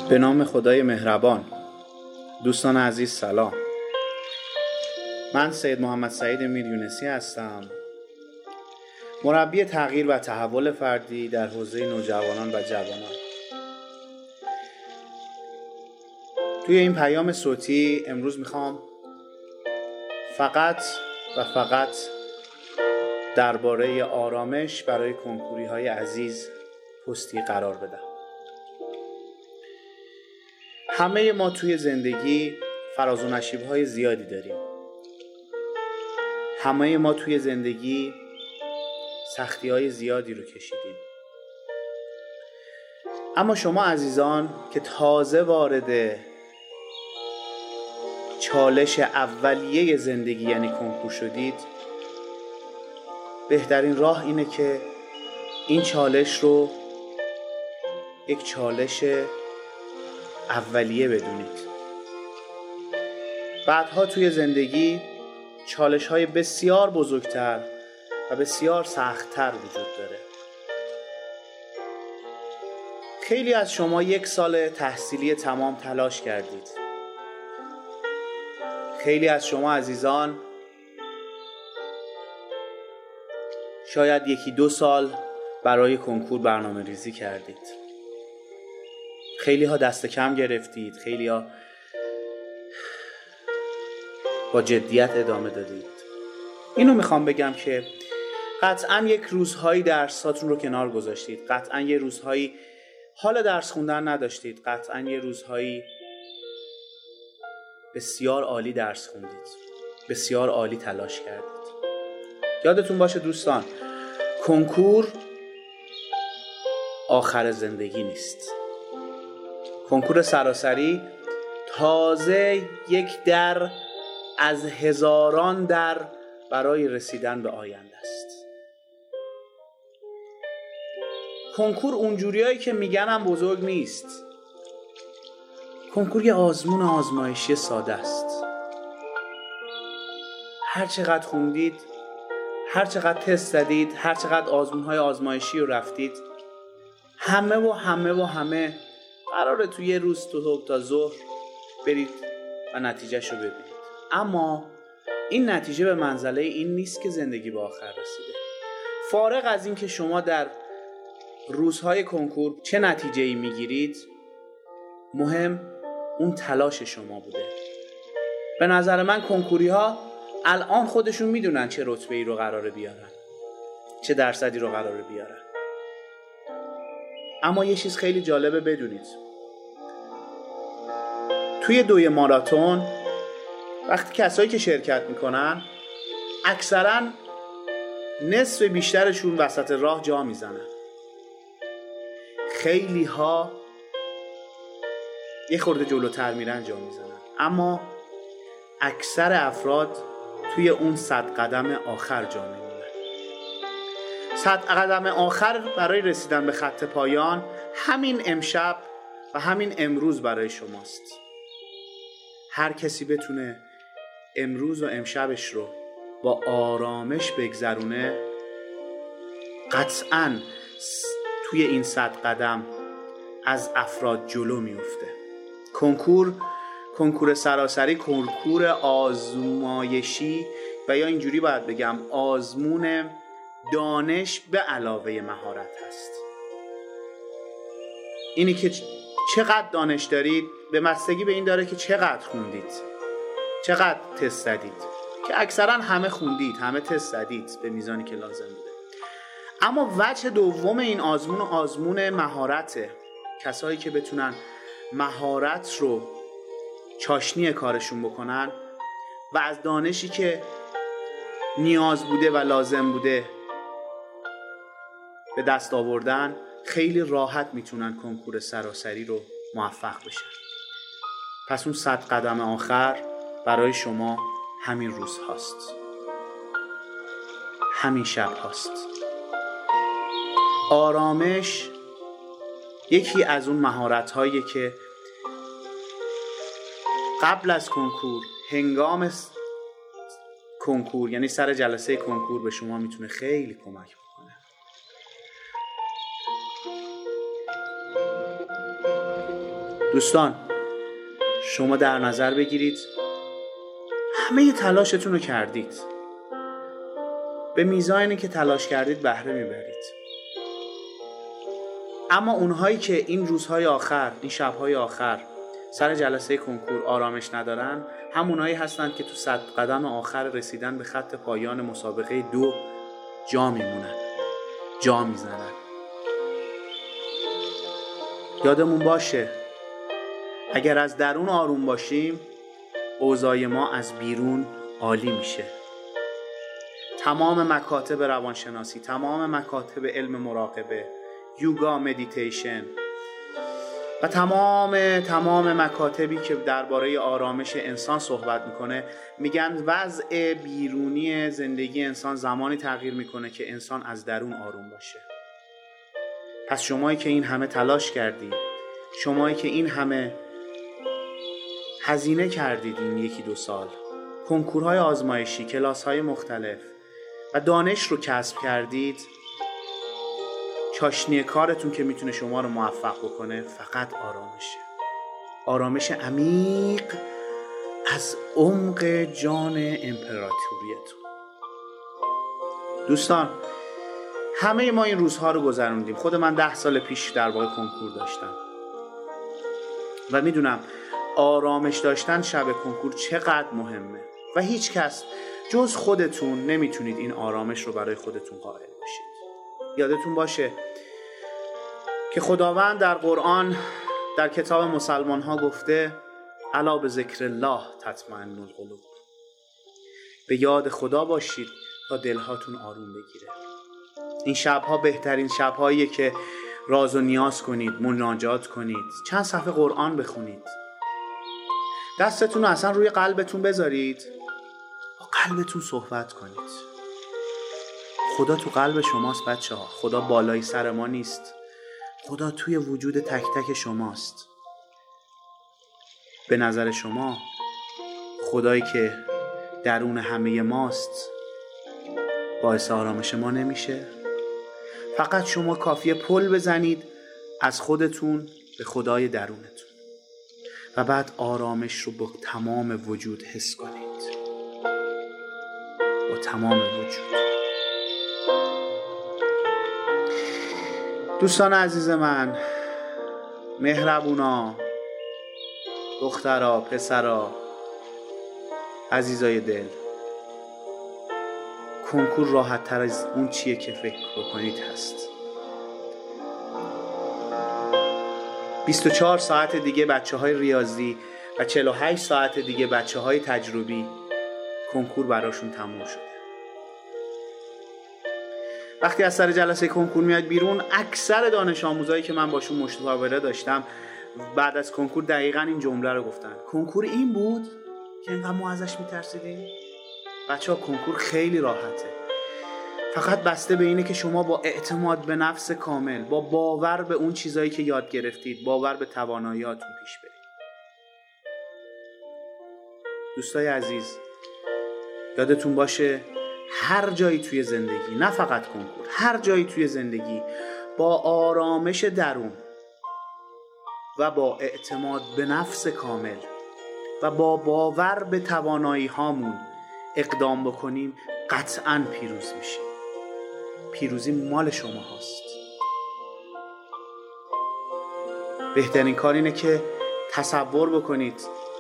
به نام خدای مهربان. دوستان عزیز سلام. من سید محمد سعید میریونسی هستم، مربی تغییر و تحول فردی در حوزه نوجوانان و جوانان. توی این پیام صوتی امروز میخوام فقط درباره آرامش برای کنکوری های عزیز پستی قرار بدم. همه ما توی زندگی فراز و نشیب‌های زیادی داریم. همه ما توی زندگی سختی‌های زیادی رو کشیدیم. اما شما عزیزان که تازه وارد چالش اولیه زندگی یعنی کنکور شدید، بهترین راه اینه که این چالش رو یک چالش اولیه بدونید. بعدها توی زندگی چالش‌های بسیار بزرگتر و بسیار سخت‌تر وجود داره. خیلی از شما 1 سال تحصیلی تمام تلاش کردید. خیلی از شما عزیزان شاید 1-2 سال برای کنکور برنامه ریزی کردید. خیلی ها دست کم گرفتید، خیلی ها با جدیت ادامه دادید. اینو میخوام بگم که قطعاً یک روزهایی درساتون رو کنار گذاشتید، قطعاً یه روزهایی حال درس خوندن نداشتید، قطعاً یه روزهایی بسیار عالی درس خوندید، بسیار عالی تلاش کردید. یادتون باشه دوستان، کنکور آخر زندگی نیست. کنکور سراسری تازه یک در از هزاران در برای رسیدن به آینده است. کنکور اونجوریایی که میگنم بزرگ نیست. کنکور یه آزمون آزمایشی ساده است. هر چقدر خوندید، هر چقدر تست زدید، هر چقدر آزمون‌های آزمایشی رو رفتید، همه قراره توی یه روز تو صبح تا ظهر برید و نتیجهش رو ببینید. اما این نتیجه به منزله این نیست که زندگی به آخر رسیده. فارغ از این که شما در روزهای کنکور چه نتیجه‌ای میگیرید، مهم اون تلاش شما بوده. به نظر من کنکوری ها الان خودشون میدونن چه رتبه‌ای رو قراره بیارن، چه درصدی رو قراره بیارن. اما یه چیز خیلی جالبه بدونید، توی 2 ماراتون وقتی کسایی که شرکت میکنن اکثرا نصف بیشترشون وسط راه جا میزنن. خیلی ها یه خورده جلوتر میرن جا میزنن، اما اکثر افراد توی اون 100 قدم آخر جا میمونن. 100 قدم آخر برای رسیدن به خط پایان همین امشب و همین امروز برای شماست. هر کسی بتونه امروز و امشبش رو با آرامش بگذرونه، قطعاً توی این 100 قدم از افراد جلو میفته. کنکور سراسری کنکور آزمایشی و یا اینجوری باید بگم آزمون دانش به علاوه مهارت هست. اینی که چقدر دانش دارید به بستگی به این داره که چقدر خوندید، چقدر تست زدید، که اکثرا همه خوندید، همه تست زدید به میزانی که لازم بوده. اما وجه دوم این آزمون مهارته. کسایی که بتونن مهارت رو چاشنی کارشون بکنن و از دانشی که نیاز بوده و لازم بوده به دست آوردن، خیلی راحت میتونن کنکور سراسری رو موفق بشن. پس اون 100 قدم آخر برای شما همین روز هاست، همین شب هاست. آرامش یکی از اون مهارت هایی که قبل از کنکور، هنگام کنکور یعنی سر جلسه کنکور به شما میتونه خیلی کمک بکنه. دوستان، شما در نظر بگیرید همه تلاشتون رو کردید، به میزانی که تلاش کردید بهره میبرید، اما اونهایی که این روزهای آخر، این شبهای آخر سر جلسه کنکور آرامش ندارن، همونایی هستند که تو 100 قدم آخر رسیدن به خط پایان مسابقه 2 جا میمونن، جا میزنن. یادمون باشه اگر از درون آروم باشیم، اوضاع ما از بیرون عالی میشه. تمام مکاتب روانشناسی، تمام مکاتب علم مراقبه، یوگا، مدیتیشن و تمام مکاتبی که درباره آرامش انسان صحبت میکنه میگن وضع بیرونی زندگی انسان زمانی تغییر میکنه که انسان از درون آروم باشه. پس شمایی که این همه تلاش کردید، شمایی که این همه هزینه کردید این 1-2 سال، کنکورهای آزمایشی، کلاس‌های مختلف و دانش رو کسب کردید، چاشنی کارتون که میتونه شما رو موفق بکنه فقط آرامشه. آرامش عمیق از عمق جان امپراتوریتون. دوستان، همه ما این روزها رو گذروندیم. خود من 10 سال پیش در واقع کنکور داشتم و میدونم آرامش داشتن شب کنکور چقدر مهمه و هیچ کس جز خودتون نمیتونید این آرامش رو برای خودتون قائل باشید. یادتون باشه که خداوند در قرآن در کتاب مسلمان ها گفته الا به ذکر الله تطمئن القلوب. به یاد خدا باشید تا دلهاتون آروم بگیره. این شبها بهترین شبهاییه که راز و نیاز کنید، مناجات کنید، چند صفحه قرآن بخونید، دستتون رو اصلا روی قلبتون بذارید، با قلبتون صحبت کنید. خدا تو قلب شماست بچه ها. خدا بالای سر ما نیست، خدا توی وجود تک تک شماست. به نظر شما خدایی که درون همه ماست باعث آرامش ما نمیشه؟ فقط شما کافیه پل بزنید از خودتون به خدای درونتون و بعد آرامش رو با تمام وجود حس کنید، با تمام وجود. دوستان عزیز من، مهربونا، دخترا، پسرا، عزیزای دل، کنکور راحت تر از اون چیه که فکر بکنید هست. 24 ساعت دیگه بچه های ریاضی و 48 ساعت دیگه بچه های تجربی کنکور براشون تموم شده. وقتی از سر جلسه کنکور میاد بیرون، اکثر دانش آموزایی که من باشون مشاوره داشتم بعد از کنکور دقیقاً این جمله رو گفتن: کنکور این بود که اینقدر ما ازش میترسیدیم؟ بچه‌ها کنکور خیلی راحته، فقط بسته به اینه که شما با اعتماد به نفس کامل، با باور به اون چیزایی که یاد گرفتید، باور به تواناییاتون پیش برید. دوستای عزیز، یادتون باشه هر جایی توی زندگی، نه فقط کنکور، هر جایی توی زندگی با آرامش درون و با اعتماد به نفس کامل و با باور به توانایی هامون اقدام بکنیم، قطعاً پیروز میشیم. پیروزی مال شما هست. بهترین کار اینه که تصور بکنید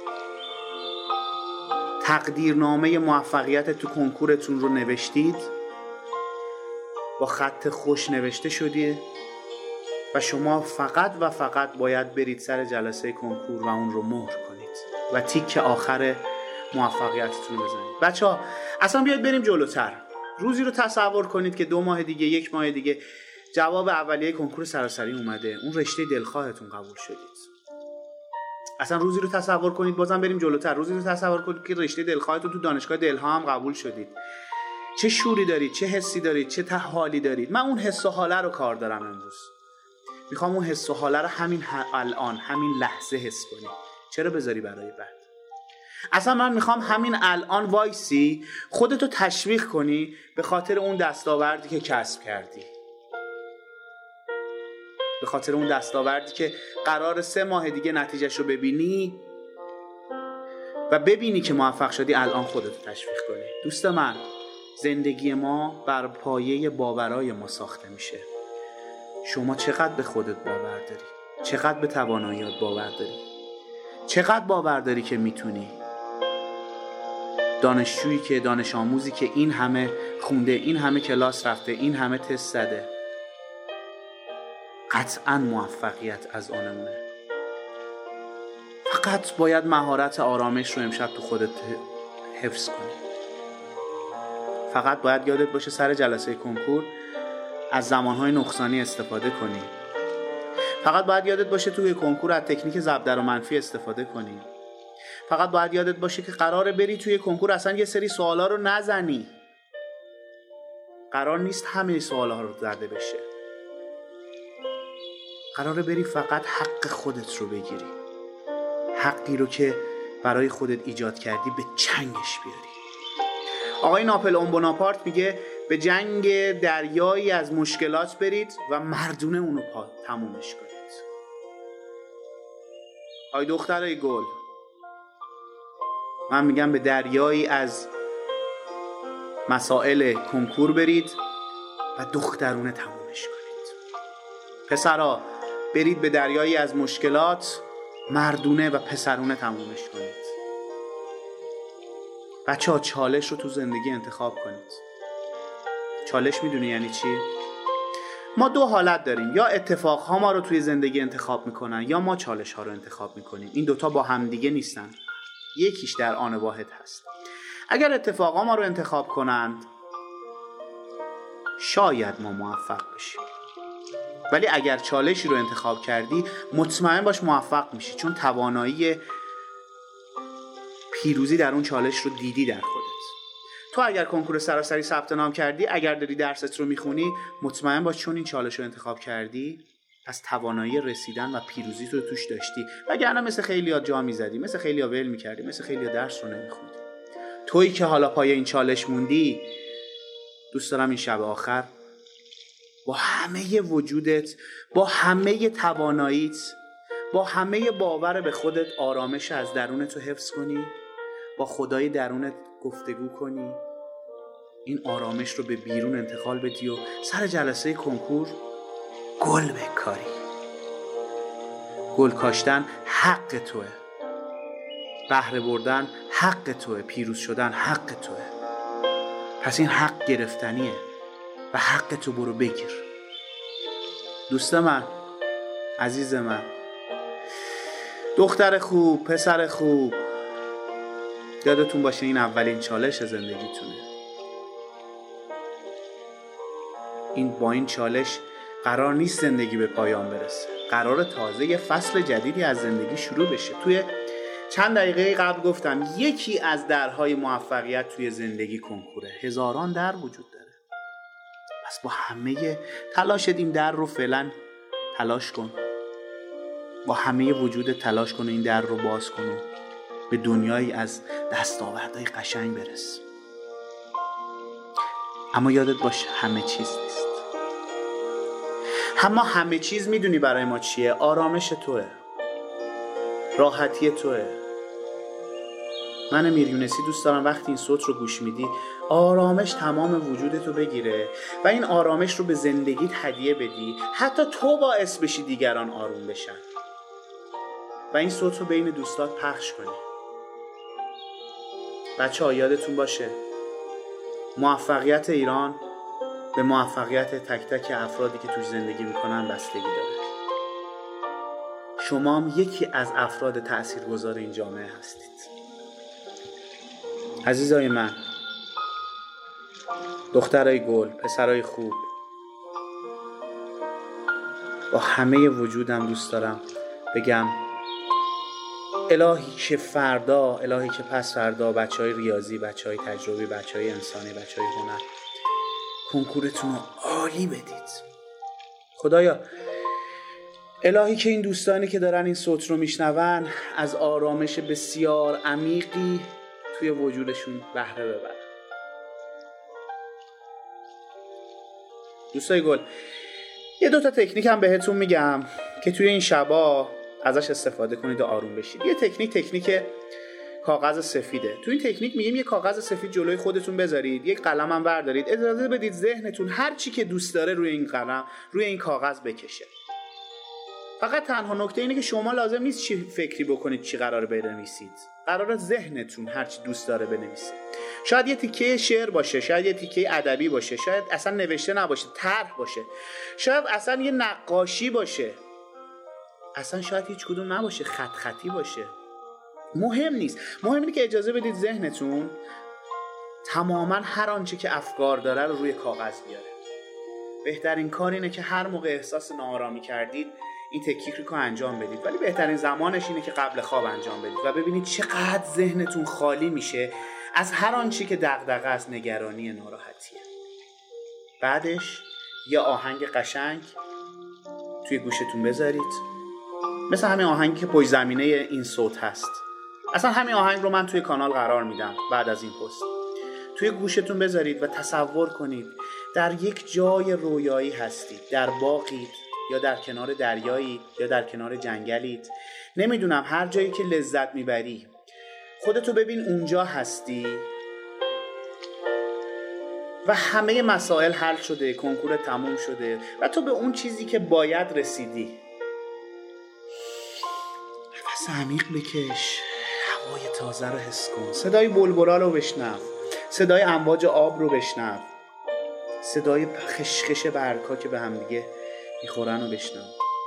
تقدیرنامه موفقیت تو کنکورتون رو نوشتید، با خط خوش نوشته شدید و شما فقط و فقط باید برید سر جلسه کنکور و اون رو مهر کنید و تیک آخر موفقیتتون رو بزنید. بچه‌ها اصلا بیاید بریم جلوتر. روزی رو تصور کنید که 2 ماه دیگه، 1 ماه دیگه جواب اولیه کنکور سراسری اومده، اون رشته دلخواهتون قبول شدید. اصلا روزی رو تصور کنید، بازم بریم جلوتر، روزی رو تصور کنید که رشته دلخواهتون تو دانشگاه دلها هم قبول شدید. چه شوری دارید، چه حسی دارید، چه حالی دارید. من اون حس و حاله رو کار دارم امروز. میخوام اون حس و حاله رو همین الان، همین لحظه حس کنی. چرا بذاری برای بعد؟ اصلا من میخوام همین الان وایسی خودتو تشویق کنی به خاطر اون دستاوردی که کسب کردی، به خاطر اون دستاوردی که قرار 3 ماه دیگه نتیجهش رو ببینی و ببینی که موفق شدی، الان خودتو تشویق کنی. دوست من، زندگی ما بر پایه باورای ما ساخته میشه. شما چقدر به خودت باور داری؟ چقدر به تواناییات باور داری؟ چقدر باور داری که میتونی؟ دانشجویی که، دانش آموزی که این همه خونده، این همه کلاس رفته، این همه تست زده، قطعاً موفقیت از آنمونه. فقط باید مهارت آرامش رو امشب تو خودت حفظ کنی. فقط باید یادت باشه سر جلسه کنکور از زمانهای نقصانی استفاده کنی. فقط باید یادت باشه توی کنکور از تکنیک ضرب و منفی استفاده کنی. فقط باید یادت باشه که قراره بری توی کنکور اصلا یه سری سوالا رو نزنی. قرار نیست همه سوالا رو زده بشه. قراره بری فقط حق خودت رو بگیری. حقی رو که برای خودت ایجاد کردی به چنگش بیاری. آقای ناپلئون بوناپارت میگه به جنگ دریایی از مشکلات برید و مردونه اونو تمومش کنید. آقای دخترای گل، من میگم به دریایی از مسائل کنکور برید و دخترونه تمومش کنید. پسرا، برید به دریایی از مشکلات مردونه و پسرونه تمومش کنید. بچه‌ها، چالش رو تو زندگی انتخاب کنید. چالش میدونی یعنی چی؟ ما 2 حالت داریم، یا اتفاقها ما رو توی زندگی انتخاب میکنن یا ما چالش ها رو انتخاب میکنیم. این دوتا با هم دیگه نیستن، یکیش در آن واحد هست. اگر اتفاقها ما رو انتخاب کنند شاید ما موفق بشیم، ولی اگر چالشی رو انتخاب کردی مطمئن باش موفق میشی، چون توانایی پیروزی در اون چالش رو دیدی در خودت. تو اگر کنکور سراسری ثبت نام کردی، اگر داری درست رو میخونی، مطمئن باش چون این چالش رو انتخاب کردی از توانایی رسیدن و پیروزی تو توش داشتی، وگرنه مثل خیلیا جا میزدی، مثل خیلیا ول میکردی، مثل خیلیا درس رو نمیخوندی. تویی که حالا پای این چالش موندی، دوست دارم این شب آخر با همه وجودت، با همه تواناییت، با همه باور به خودت آرامش از درونت رو حفظ کنی، با خدای درونت گفتگو کنی، این آرامش رو به بیرون انتقال بدی و سر جلسه کنکور گل بکاری. گل کاشتن حق توه، بهره بردن حق توه، پیروز شدن حق توه. پس این حق گرفتنیه و حق تو برو بگیر. دوست من، عزیز من، دختر خوب، پسر خوب، یادتون باشه این اولین چالش زندگیتونه. با این چالش قرار نیست زندگی به پایان برسه، قرار تازه یه فصل جدیدی از زندگی شروع بشه. توی چند دقیقه قبل گفتم یکی از درهای موفقیت توی زندگی کنکوره. هزاران در وجود داره. پس با همه تلاشت این در رو فعلا تلاش کن، با همه وجودت تلاش کن این در رو باز کن و به دنیایی از دستاوردهای قشنگ برس. اما یادت باش همه چیز نیست. همه چیز میدونی برای ما چیه؟ آرامش توه، راحتی توه. من میریونسی دوست دارم وقتی این صوت رو گوش میدی آرامش تمام وجودتو بگیره و این آرامش رو به زندگیت هدیه بدی، حتی تو باعث بشی دیگران آروم بشن و این صوت رو بین دوستات پخش کنی. بچه‌ها یادتون باشه موفقیت ایران به موفقیت تک تک افرادی که توش زندگی میکنن بستگی داره. شما هم یکی از افراد تاثیرگذار این جامعه هستید. عزیزای من، دخترای گل، پسرای خوب، با همه وجودم دوست دارم بگم الهی که فردا، الهی که پس فردا بچهای ریاضی، بچهای تجربی، بچهای انسانی، بچهای هنر کنکورتون رو عالی بدید. خدایا الهی که این دوستانی که دارن این صوت رو میشنون از آرامش بسیار عمیقی توی وجودشون بهره ببرن. دوستای گل، یه 2 تا تکنیک هم بهتون میگم که توی این شبا ازش استفاده کنید و آروم بشید. یه تکنیک کاغذ سفیده. تو این تکنیک میگیم یه کاغذ سفید جلوی خودتون بذارید، یک قلم هم بردارید، اجازه بدید ذهنتون هر چی که دوست داره روی این قلم، روی این کاغذ بکشه. فقط تنها نکته اینه که شما لازم نیست چی فکری بکنید چی قراره بنویسید. قراره ذهنتون هر چی دوست داره بنویسه. شاید یه تیکه شعر باشه، شاید یه تیکه ادبی باشه، شاید اصلا نوشته نباشه، طرح باشه، شاید اصلا یه نقاشی باشه، اصلا شاید هیچ کدوم نباشه، خطی باشه. مهم نیست. مهم اینه که اجازه بدید ذهنتون تماما هر آنچه که افکار داره رو روی کاغذ بیاره. بهترین کار اینه که هر موقع احساس ناآرامی کردید این تکنیک رو انجام بدید، ولی بهترین زمانش اینه که قبل خواب انجام بدید و ببینید چقدر ذهنتون خالی میشه از هر آنچه که دغدغه است، نگرانی، ناراحتیه. بعدش یه آهنگ قشنگ توی گوشتون بذارید، مثل همین آهنگی که پشت زمینه این صوت هست. اصلا همین آهنگ رو من توی کانال قرار میدم بعد از این پست. توی گوشتون بذارید و تصور کنید در یک جای رویایی هستید، در باغید یا در کنار دریایی یا در کنار جنگلید، نمیدونم، هر جایی که لذت میبری خودتو ببین اونجا هستی و همه مسائل حل شده، کنکور تموم شده و تو به اون چیزی که باید رسیدی. نفس عمیق بکش، هوای تازه رو حس کن، صدای بلبلا رو بشنو، صدای امواج آب رو بشنو، صدای خشخش برگ‌ها که به هم دیگه میخورن رو بشنو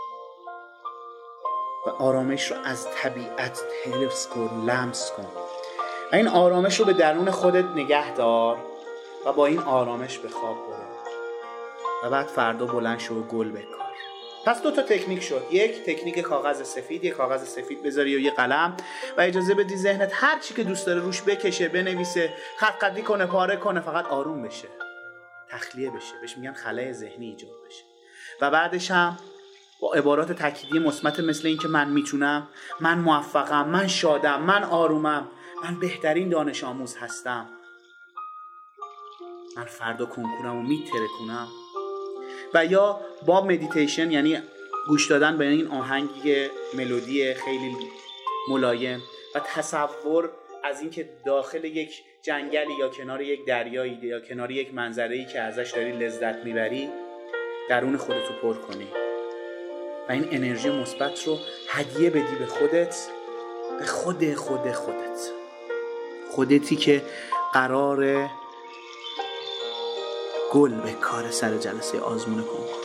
و آرامش رو از طبیعت حفظ کن، لمس کن و این آرامش رو به درون خودت نگه دار و با این آرامش به خواب برو و بعد فردا بلند شو و گل بکار. پس 2 تا تکنیک شد. یک تکنیک کاغذ سفید، یک کاغذ سفید بذاری و یه قلم و اجازه بدی ذهنت هر چی که دوست داره روش بکشه، بنویسه، خطی کنه، پاره کنه، فقط آروم بشه، تخلیه بشه، بهش میگن خلأ ذهنی ایجاد بشه. و بعدش هم با عبارات تأکیدی مثبت مثل این که من میتونم، من موفقم، من شادم، من آرومم، من بهترین دانش آموز هستم، من فردا کنکورم و میترکونم. و یا با مدیتیشن، یعنی گوش دادن به این آهنگی ملودی خیلی ملایم و تصور از این که داخل یک جنگلی یا کنار یک دریایی یا کنار یک منظره‌ای که ازش داری لذت میبری، درون خودتو پر کنی و این انرژی مثبت رو هدیه بدی به خودت، به خودتی که قراره گل به کار سر جلسه آزمون کنکور.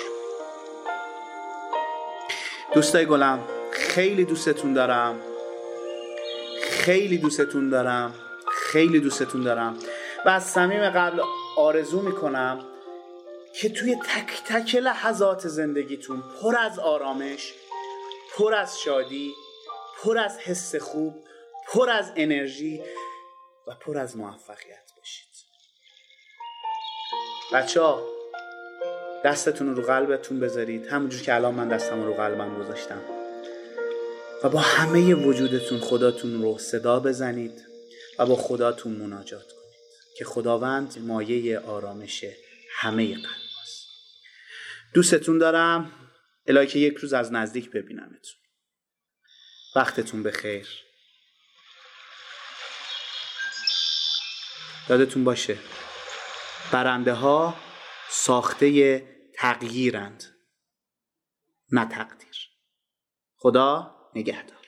دوستای گلم، خیلی دوستتون دارم، خیلی دوستتون دارم، خیلی دوستتون دارم و از صمیم قلب آرزو میکنم که توی تک تک لحظات زندگیتون پر از آرامش، پر از شادی، پر از حس خوب، پر از انرژی و پر از موفقیت باشید. بچه‌ها دستتون رو قلبتون بذارید، همونجور که الان من دستم رو قلبم گذاشتم و با همه وجودتون خداتون رو صدا بزنید و با خداتون مناجات کنید که خداوند مایه آرامش همه قلب است. دوستتون دارم، الهی که یک روز از نزدیک ببینمتون. وقتتون بخیر. یادتون باشه برنده ها ساخته تغییرند، نه تقدیر. خدا نگهدار.